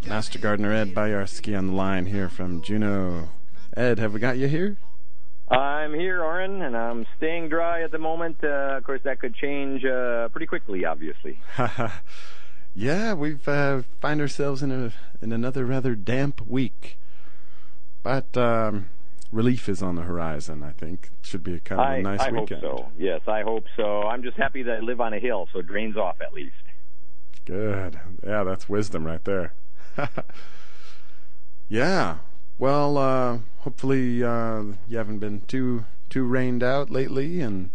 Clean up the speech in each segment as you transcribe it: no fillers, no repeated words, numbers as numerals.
Master Gardener Ed Bayarsky on the line here from Juneau. Ed, have we got you here? I'm here, Oren, and I'm staying dry at the moment. Of course, that could change pretty quickly, obviously. Yeah, we've find ourselves in another rather damp week, but relief is on the horizon. I think it should be a kind of a nice weekend. I hope so. Yes, I hope so. I'm just happy that I live on a hill, so it drains off at least. Good. Yeah, that's wisdom right there. Yeah. Well, hopefully you haven't been too rained out lately, and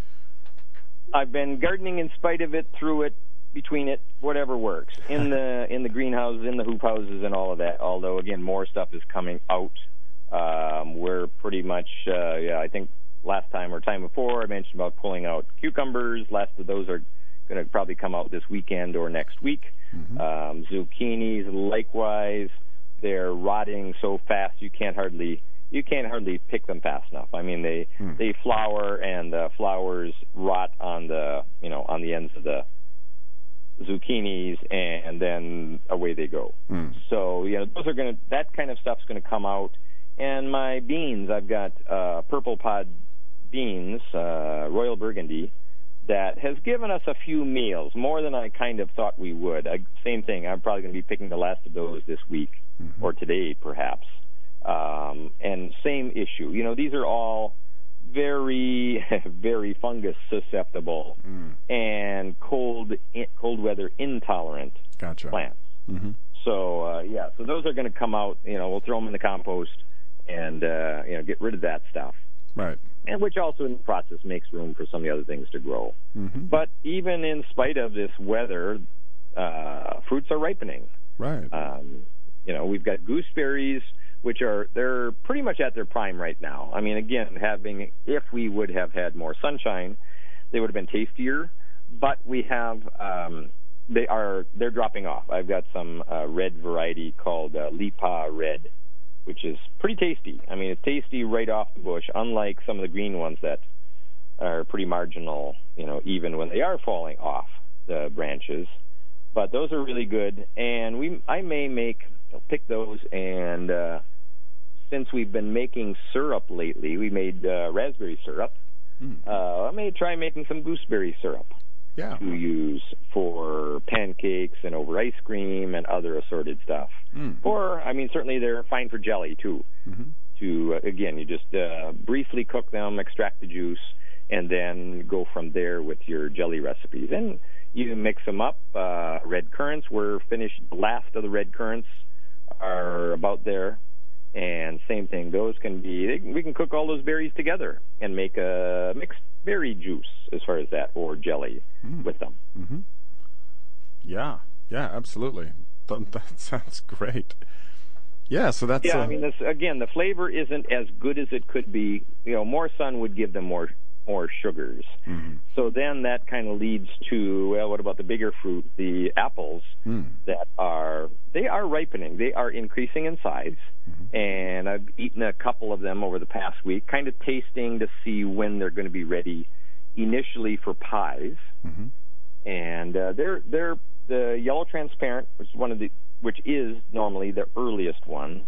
I've been gardening in spite of it, through it, between it, whatever works. In the greenhouses, in the hoop houses, and all of that. Although again, more stuff is coming out. We're pretty much, I think last time or time before I mentioned about pulling out cucumbers. Last of those are going to probably come out this weekend or next week. Mm-hmm. Zucchinis, likewise. They're rotting so fast you can't hardly pick them fast enough. I mean, they flower, and the flowers rot on the ends of the zucchinis, and then away they go. So that kind of stuff's going to come out. And my beans, I've got purple pod beans, Royal Burgundy, that has given us a few meals, more than I kind of thought we would. Same thing, I'm probably going to be picking the last of those this week, or today perhaps. And same issue. These are all very, very fungus susceptible and cold weather intolerant plants. Mm-hmm. So, so those are going to come out. We'll throw them in the compost and, get rid of that stuff. Right. And which also in the process makes room for some of the other things to grow. Mm-hmm. But even in spite of this weather, fruits are ripening. Right. We've got gooseberries, they're pretty much at their prime right now. I mean, again, if we would have had more sunshine, they would have been tastier. But we have, they're dropping off. I've got some red variety called Lipa Red, which is pretty tasty. I mean, it's tasty right off the bush, unlike some of the green ones that are pretty marginal, even when they are falling off the branches. But those are really good, and I may pick those, and since we've been making syrup lately, we made raspberry syrup. I may try making some gooseberry syrup to use for pancakes and over ice cream and other assorted stuff. Or, certainly they're fine for jelly, too. Again, you just briefly cook them, extract the juice, and then go from there with your jelly recipes. And you mix them up. Red currants, we're finished. The last of the red currants are about there. And same thing, those can be, we can cook all those berries together and make a mixed berry juice as far as that, or jelly with them. Mm-hmm. Yeah, absolutely. That sounds great. Yeah, so that's... Yeah, the flavor isn't as good as it could be. More sun would give them more sugars. Mm-hmm. So then that kind of leads to, what about the bigger fruit, the apples, that are ripening. They are increasing in size, and I've eaten a couple of them over the past week, kind of tasting to see when they're going to be ready initially for pies. And they're the yellow transparent, which is normally the earliest one,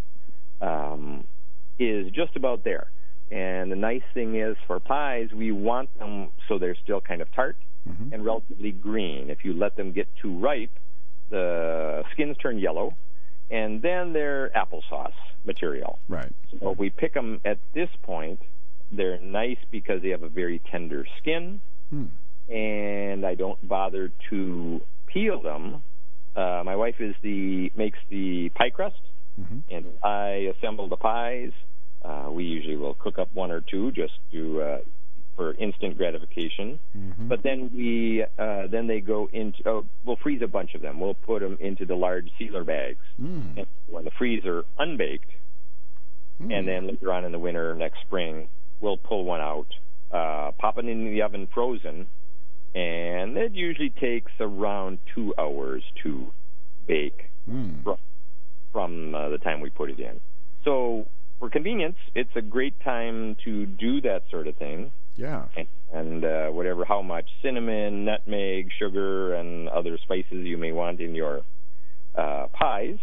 is just about there. And the nice thing is, for pies, we want them so they're still kind of tart and relatively green. If you let them get too ripe, the skins turn yellow, and then they're applesauce material. Right. So if we pick them at this point, they're nice because they have a very tender skin, and I don't bother to peel them. My wife makes the pie crust, and I assemble the pies. We usually will cook up one or two just for instant gratification. But then they go into, we'll freeze a bunch of them. We'll put them into the large sealer bags and when the freezer unbaked, and then later on in the winter, next spring, we'll pull one out, pop it in the oven frozen, and it usually takes around 2 hours to bake from the time we put it in. So for convenience, it's a great time to do that sort of thing. Yeah. And how much cinnamon, nutmeg, sugar, and other spices you may want in your pies.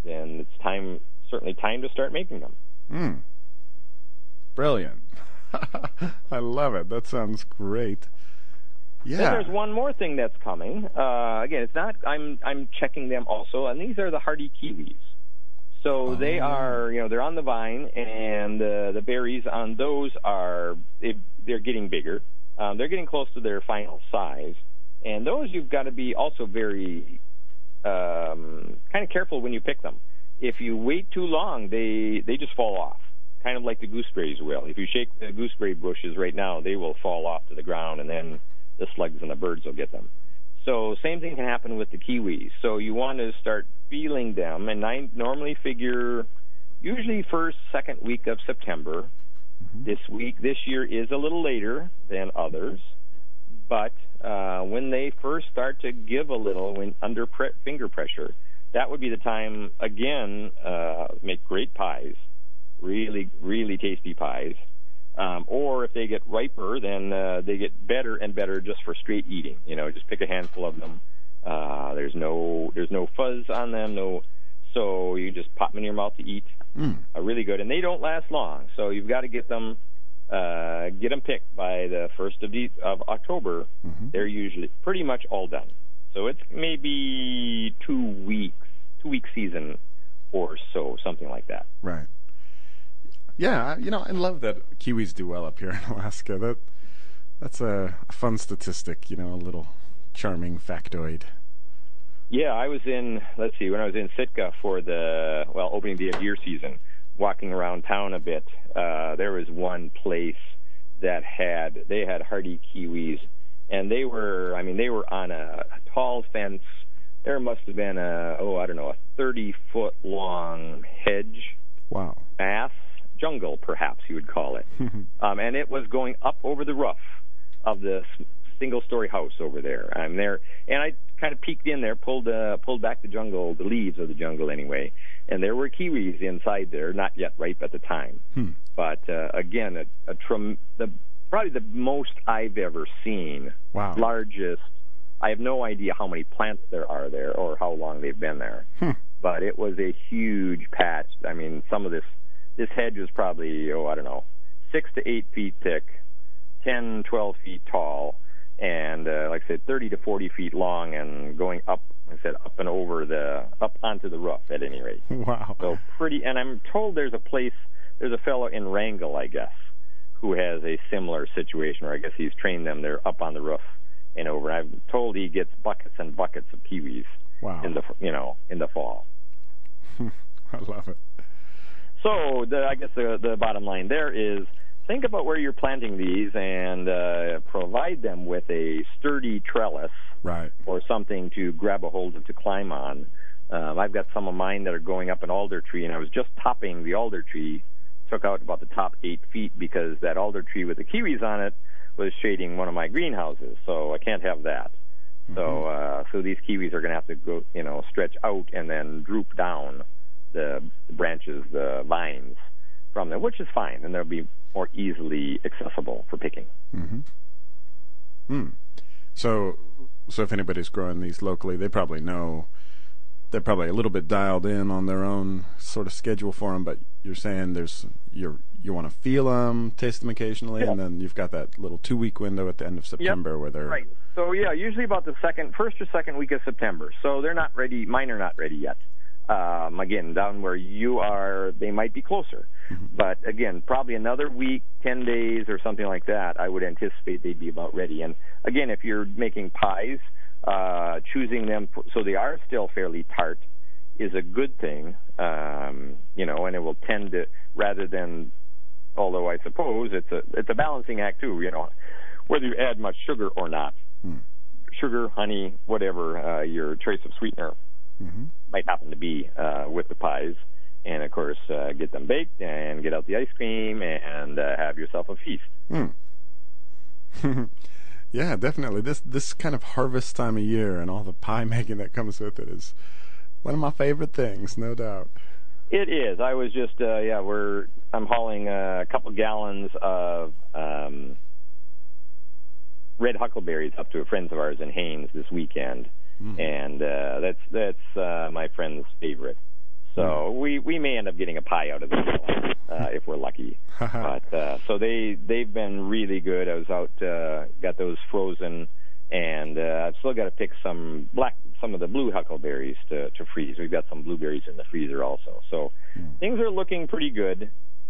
then it's certainly time to start making them. Brilliant. I love it. That sounds great. Yeah. Then there's one more thing that's coming. Again, it's not. I'm checking them also, and these are the hardy kiwis. So they are, they're on the vine, and the berries on those they're getting bigger. They're getting close to their final size, and those you've got to be also very kind of careful when you pick them. If you wait too long, they just fall off, kind of like the gooseberries will. If you shake the gooseberry bushes right now, they will fall off to the ground, and then the slugs and the birds will get them. So same thing can happen with the kiwis. So you want to start feeling them, and I normally figure usually first, second week of September. This year is a little later than others, but when they first start to give a little, when under finger pressure, that would be the time, again, make great pies, really, really tasty pies. Or if they get riper, then they get better and better just for straight eating. Just pick a handful of them. There's no fuzz on them. So you just pop them in your mouth to eat. Really good, and they don't last long. So you've got to get them picked by the 1st of October. They're usually pretty much all done. So it's maybe 2 week season or so, something like that. Right. Yeah, I love that kiwis do well up here in Alaska. That's a fun statistic, a little charming factoid. Yeah, I was when I was in Sitka for the opening day of deer season, walking around town a bit, there was one place that had hardy kiwis, and they were on a tall fence. There must have been a 30-foot long hedge. Wow. Mass jungle, perhaps you would call it. And it was going up over the roof of the single-story house over there. I'm there, and I kind of peeked in there, pulled back the leaves of the jungle anyway, and there were kiwis inside there, not yet ripe at the time. But again, probably the most I've ever seen. Wow. Largest. I have no idea how many plants there are there or how long they've been there. But it was a huge patch. I mean, some of this hedge was probably, 6 to 8 feet thick, 10, 12 feet tall, and like I said, 30 to 40 feet long, and going up up onto the roof at any rate. Wow. So pretty, and I'm told there's a fellow in Wrangell, I guess, who has a similar situation, or I guess he's trained them. They're up on the roof and over. I'm told he gets buckets and buckets of kiwis. Wow. In the fall. I love it. So I guess the bottom line there is, think about where you're planting these and provide them with a sturdy trellis, right, or something to grab a hold of to climb on. I've got some of mine that are going up an alder tree, and I was just topping the alder tree, took out about the top 8 feet because that alder tree with the kiwis on it was shading one of my greenhouses, so I can't have that. So these kiwis are going to have to go, stretch out and then droop down the branches, the vines from them, which is fine, and they'll be more easily accessible for picking. So if anybody's growing these locally, they probably know, they're probably a little bit dialed in on their own sort of schedule for them, but you're saying you want to feel them, taste them occasionally, and then you've got that little 2-week window at the end of September where they're... Right. So, usually about the first or second week of September. So they're not ready. Mine are not ready yet. Again, down where you are, they might be closer. But, again, probably another week, 10 days or something like that, I would anticipate they'd be about ready. And, again, if you're making pies, choosing them so they are still fairly tart is a good thing, and it will tend to, rather than, although I suppose it's a balancing act too, whether you add much sugar or not. Sugar, honey, whatever your choice of sweetener might happen to be with the pies, and of course get them baked and get out the ice cream and have yourself a feast. Yeah, definitely. This kind of harvest time of year and all the pie making that comes with it is one of my favorite things, no doubt. It is. I was just I'm hauling a couple gallons of red huckleberries up to friends of ours in Haines this weekend, and that's my friend's favorite. So we may end up getting a pie out of this if we're lucky. But so they've been really good. I was out, got those frozen, and I've still got to pick some of the blue huckleberries to freeze. We've got some blueberries in the freezer also. So things are looking pretty good.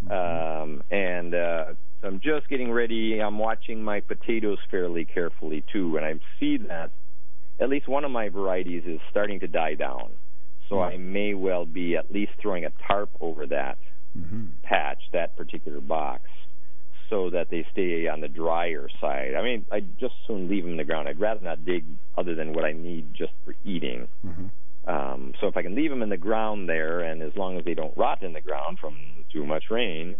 And so I'm just getting ready. I'm watching my potatoes fairly carefully too, and I see that at least one of my varieties is starting to die down. So I may well be at least throwing a tarp over that patch, that particular box, so that they stay on the drier side. I mean, I'd just soon leave them in the ground. I'd rather not dig other than what I need just for eating. So if I can leave them in the ground there, and as long as they don't rot in the ground from too much rain,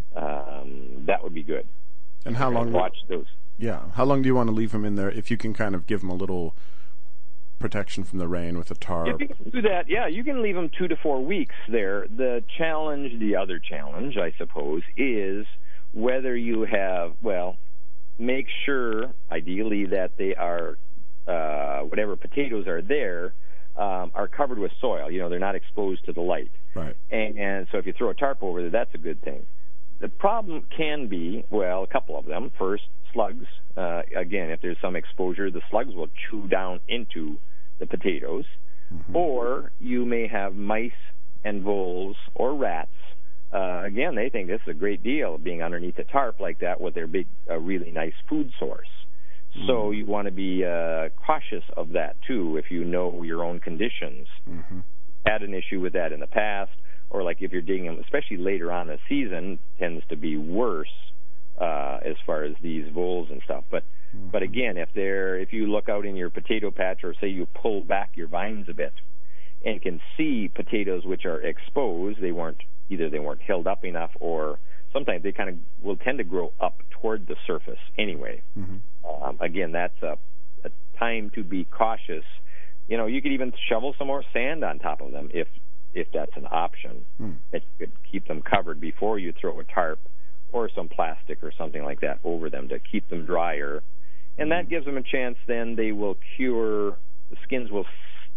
that would be good. And how long? Watch those. Yeah. How long do you want to leave them in there? If you can kind of give them a little protection from the rain with a tarp. If you can do that, yeah, you can leave them 2 to 4 weeks there. The other challenge, I suppose, is whether you have, make sure, ideally, that they are, whatever potatoes are there, are covered with soil. You know, they're not exposed to the light. Right. And so if you throw a tarp over there, that's a good thing. The problem can be, a couple of them. First, slugs. Again, if there's some exposure, the slugs will chew down into the potatoes. Or you may have mice and voles or rats. Again, they think this is a great deal, being underneath a tarp like that with their big, really nice food source. So you want to be cautious of that, too, if you know your own conditions. Had an issue with that in the past, or like if you're digging them, especially later on in the season, tends to be worse as far as these voles and stuff. But again, if you look out in your potato patch, or say you pull back your vines a bit and can see potatoes which are exposed, they weren't held up enough, or sometimes they kind of will tend to grow up toward the surface anyway. Again, that's a time to be cautious. You know, you could even shovel some more sand on top of them if that's an option. That you could keep them covered before you throw a tarp or some plastic or something like that over them to keep them drier. And that gives them a chance. Then they will cure. The skins will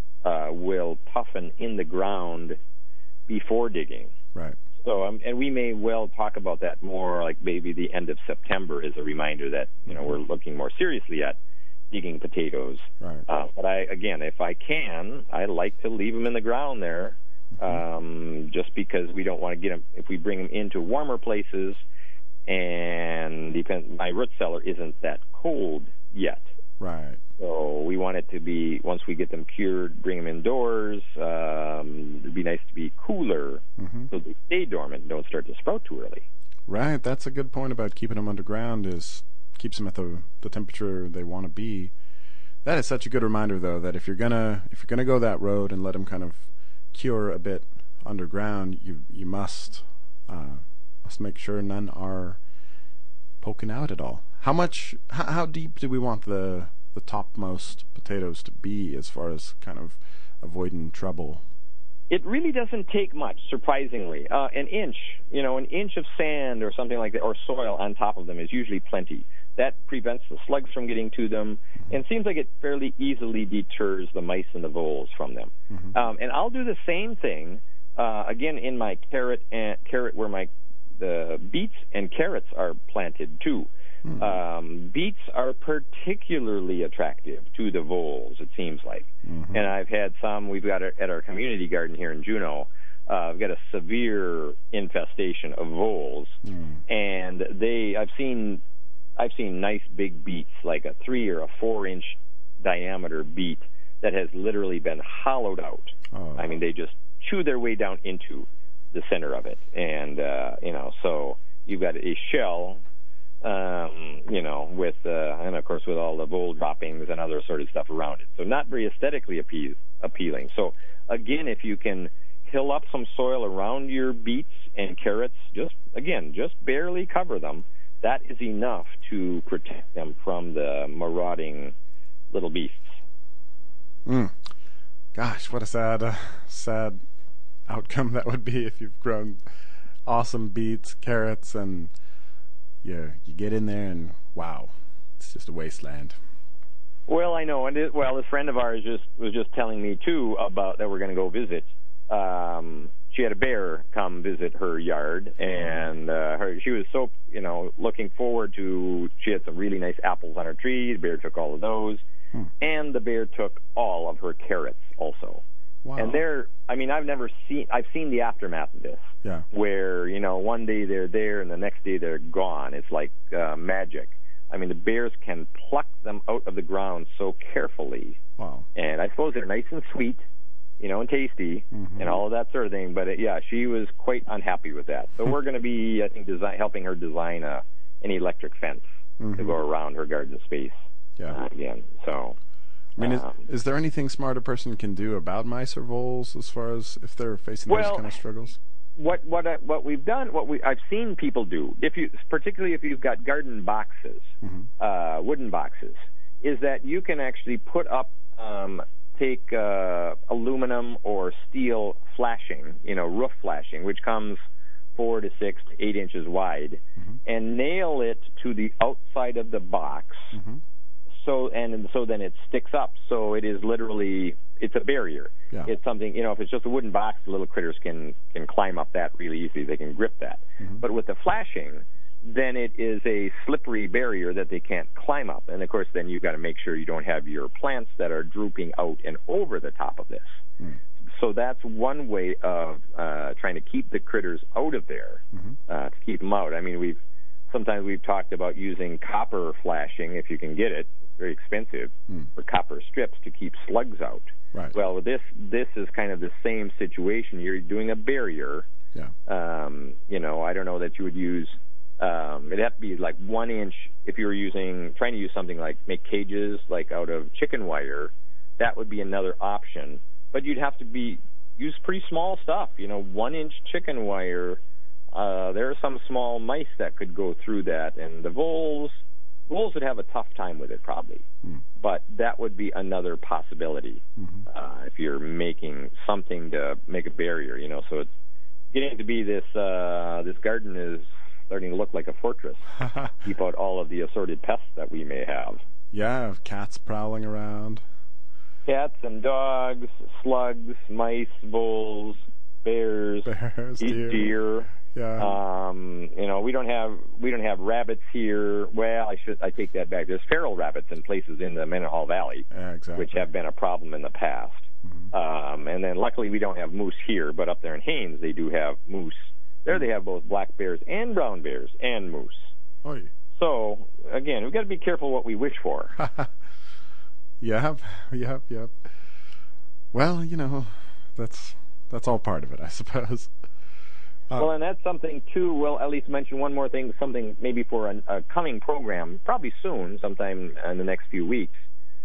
toughen in the ground before digging. Right. So, and we may well talk about that more, like maybe the end of September is a reminder that, you know, we're looking more seriously at digging potatoes. Right. But if I can, I like to leave them in the ground there, just because we don't want to get them, if we bring them into warmer places, and my root cellar isn't that cold yet. Right. So we want it to be, once we get them cured, bring them indoors. It'd be nice to be cooler, so they stay dormant and don't start to sprout too early. Right. That's a good point about keeping them underground, is keeps them at the temperature they want to be. That is such a good reminder, though, that if you're gonna go that road and let them kind of cure a bit underground, you must make sure none are poking out at all. How deep do we want the topmost potatoes to be as far as kind of avoiding trouble? It really doesn't take much, surprisingly. An inch of sand or something like that, or soil on top of them is usually plenty. That prevents the slugs from getting to them, and seems like it fairly easily deters the mice and the voles from them. And I'll do the same thing again in my carrot where the beets and carrots are planted too. Beets are particularly attractive to the voles, it seems like. And I've had some, we've got at our community garden here in Juneau, we've got a severe infestation of voles, and I've seen nice big beets, like a 3 or a 4 inch diameter beet that has literally been hollowed out. I mean, they just chew their way down into the center of it, and so you've got a shell, with and of course with all the vole droppings and other sort of stuff around it. So not very aesthetically appealing. So again, if you can hill up some soil around your beets and carrots, just barely cover them, that is enough to protect them from the marauding little beasts. Gosh, what a sad outcome that would be if you've grown awesome beets, carrots, and you get in there and wow, it's just a wasteland. Well, I know, and a friend of ours was just telling me too about that we're going to go visit she had a bear come visit her yard, and she was so, looking forward to, she had some really nice apples on her tree. The bear took all of those, and the bear took all of her carrots also. Wow. And I've seen the aftermath of this, where, one day they're there and the next day they're gone. It's like magic. I mean, the bears can pluck them out of the ground so carefully. Wow. And I suppose they're nice and sweet, and tasty, and all of that sort of thing. But, she was quite unhappy with that. So we're going to be, I think, helping her design an electric fence to go around her garden space again. So, I mean, is there anything smart a person can do about mice or voles as far as if they're facing those kind of struggles? What we've done, I've seen people do, particularly if you've got garden boxes, wooden boxes, is that you can actually put up, take aluminum or steel flashing, roof flashing, which comes 4 to 6 to 8 inches wide, and nail it to the outside of the box. So then it sticks up. So it is literally, it's a barrier. Yeah. It's something, if it's just a wooden box, the little critters can climb up that really easily. They can grip that. But with the flashing, then it is a slippery barrier that they can't climb up. And of course, then you've got to make sure you don't have your plants that are drooping out and over the top of this. So that's one way of trying to keep the critters out of there, to keep them out. I mean, sometimes we've talked about using copper flashing if you can get it. Very expensive for copper strips to keep slugs out. Right. Well, this is kind of the same situation. You're doing a barrier. Yeah. I don't know that you would use. It'd have to be like 1 inch if you were trying to use something like make cages like out of chicken wire. That would be another option. But you'd have to use pretty small stuff. 1 inch chicken wire. There are some small mice that could go through that, and the voles would have a tough time with it probably, but that would be another possibility if you're making something to make a barrier. So it's getting to be this garden is starting to look like a fortress. Keep out all of the assorted pests that we may have. Yeah, cats prowling around. Cats and dogs, slugs, mice, voles, bears, deer. Yeah. We don't have rabbits here. Well, I take that back. There's feral rabbits in places in the Mendenhall Valley, which have been a problem in the past. And then luckily we don't have moose here, but up there in Haines they do have moose. There they have both black bears and brown bears and moose. Oy. So again, we've got to be careful what we wish for. Yep. Well, that's all part of it, I suppose. Well, and that's something, too, we'll at least mention one more thing, something maybe for a coming program, probably soon, sometime in the next few weeks,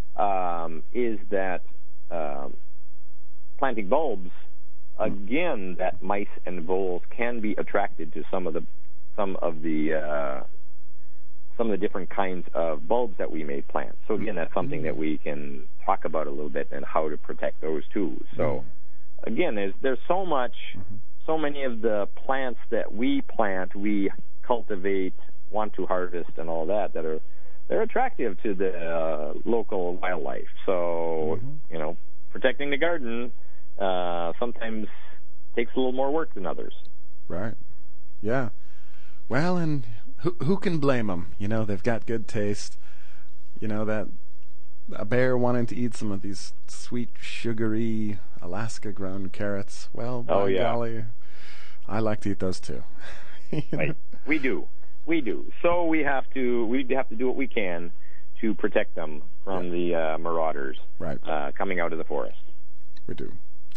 is that planting bulbs, again, that mice and voles can be attracted to some of the different kinds of bulbs that we may plant. So, again, that's something that we can talk about a little bit and how to protect those, too. So, again, there's so much... So many of the plants that we plant, we cultivate, want to harvest, and all that they're attractive to the local wildlife. So, protecting the garden sometimes takes a little more work than others. Right. Yeah. Well, and who can blame them? They've got good taste. That a bear wanting to eat some of these sweet, sugary, Alaska-grown carrots. Well, by golly, I like to eat those too. Right. We do. So we have to do what we can to protect them from the marauders coming out of the forest. We do.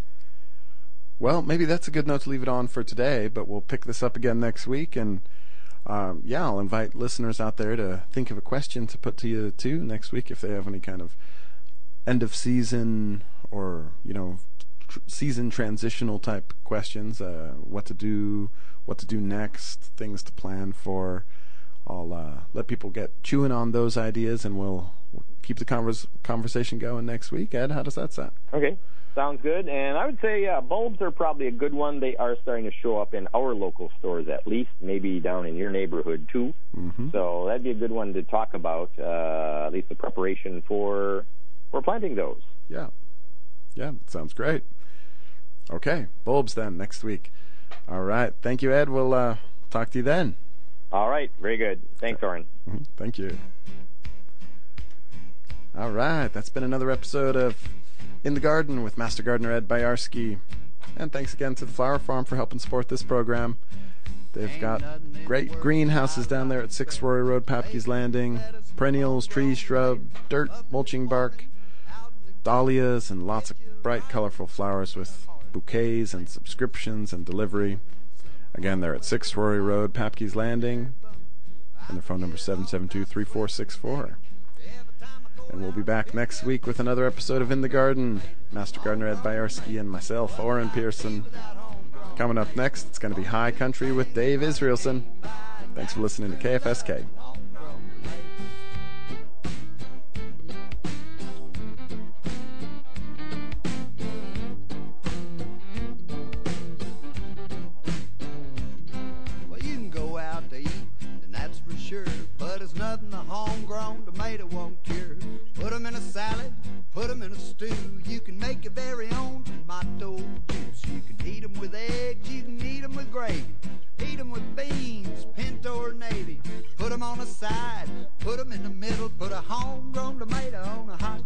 Well, maybe that's a good note to leave it on for today, but we'll pick this up again next week, and I'll invite listeners out there to think of a question to put to you too next week if they have any kind of end of season or season transitional type questions. What to do next, things to plan for. I'll let people get chewing on those ideas, and we'll keep the conversation going next week. Ed, how does that sound? Okay. Sounds good. And I would say bulbs are probably a good one. They are starting to show up in our local stores at least, maybe down in your neighborhood too. So that'd be a good one to talk about, at least the preparation for planting those. Yeah, that sounds great. Okay, bulbs then, next week. All right. Thank you, Ed. We'll talk to you then. All right. Very good. Thanks, Oren. Thank you. All right. That's been another episode of In the Garden with Master Gardener Ed Boyarsky. And thanks again to the Flower Farm for helping support this program. They've got great greenhouses down there at 6 Rory Road, Papke's Landing. Perennials, trees, shrub, dirt, mulching bark, dahlias, and lots of bright, colorful flowers with bouquets and subscriptions and delivery. Again, they're at 6 Rory Road, Papke's Landing, and their phone number is 772-3464. And we'll be back next week with another episode of In the Garden. Master Gardener Ed Boyarsky and myself, Oren Pearson. Coming up next, it's going to be High Country with Dave Israelson. Thanks for listening to KFSK. Nothing a homegrown tomato won't cure. Put 'em in a salad, put 'em in a stew. You can make your very own tomato juice. You can eat 'em with eggs, you can eat 'em with gravy. Eat 'em with beans, pinto or navy. Put 'em on the side, put 'em in the middle. Put a homegrown tomato on a hot